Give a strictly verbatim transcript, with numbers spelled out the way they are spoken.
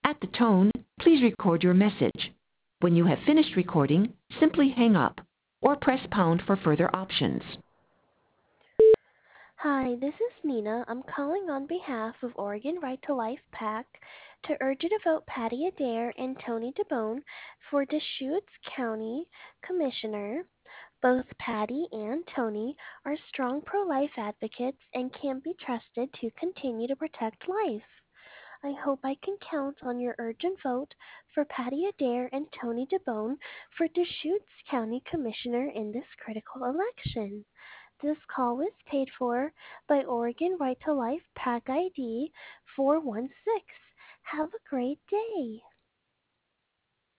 At the tone, please record your message. When you have finished recording, simply hang up or press pound for further options. Hi, this is Nina. I'm calling on behalf of Oregon Right to Life PAC to urge you to vote Patty Adair and Tony DeBone for Deschutes County Commissioner. Both Patty and Tony are strong pro-life advocates and can be trusted to continue to protect life. I hope I can count on your urgent vote for Patty Adair and Tony DeBone for Deschutes County Commissioner in this critical election. This call was paid for by Oregon Right to Life PAC I D four one six. Have a great day.